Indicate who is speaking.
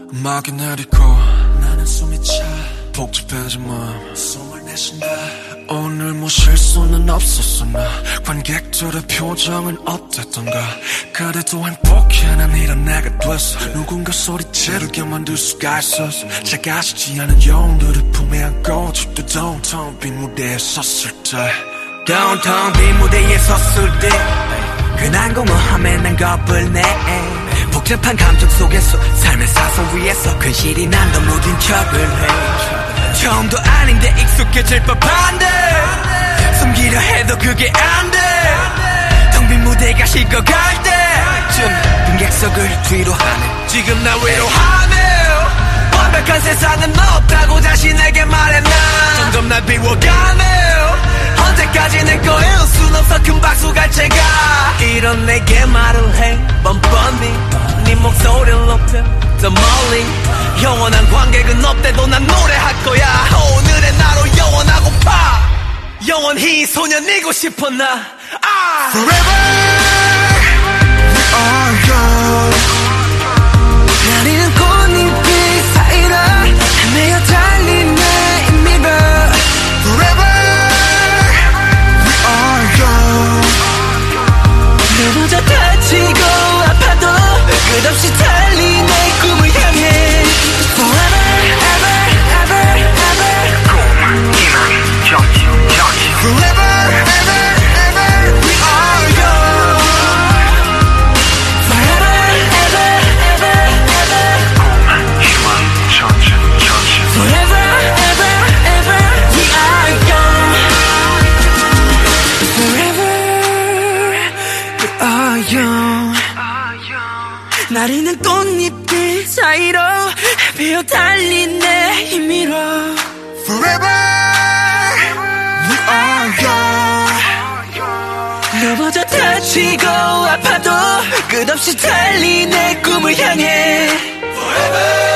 Speaker 1: 음악이 내리고 나는 숨이 차 복잡해진 마음 숨을 내쉰다. 오늘 뭐 실수는 없었으나 관객들의 표정은 어땠던가. 그래도 행복해 난 이런 내가 됐어. 누군가 소리지르게 만들 수가 있었어. 작아지지 않은 영웅들을 품에 안고 집도 downtown 빈 무대에 섰을 때
Speaker 2: downtown 빈 무대에 섰을 때 흔한 공허함에 난 겁을 내. 복잡한 감정 속에서 삶의 사선 위에서 근실이 난 더 무딘 척을 해. 처음도 아닌데 익숙해질 법한데 숨기려 해도 그게 안 돼. 텅 빈 무대가 식어갈 때쯤 빈객석을 뒤로 하네. 지금 나 위로하네. 완벽한 세상은 없다고 자신에게 말해. 난 점점 날 비워가네. 언제까지 내 거일 순 없어 큰 박수 갈 제가. 이런 내게 말을 해 뻔뻔히. 네 목소리를 높여 더 멀리. 영원한 관객은 없대도 난 노래할 거야. 오늘의 나로 영원하고파. 영원히 소년이고 싶어 나.
Speaker 1: Forever we are young.
Speaker 2: 나리는 꽃잎이 사이로 헤매어 달린 내 임미로.
Speaker 1: Forever we are young.
Speaker 2: 넘어져 다치고 아파도 끝없이 달린 내 꿈을 향해. Forever ever ever ever.
Speaker 3: 꿈, 희망, 정치.
Speaker 1: Forever ever ever we are young.
Speaker 2: Forever ever ever ever.
Speaker 3: 꿈, 희망, 정치.
Speaker 2: Forever ever ever we are young. Forever we are young. 나리는 꽃잎들 사이로 헤매어 달린 내 힘으로.
Speaker 1: Forever we are young.
Speaker 2: 넘어져 다치고 아파도 끝없이 달린 내 꿈을 향해.
Speaker 1: Forever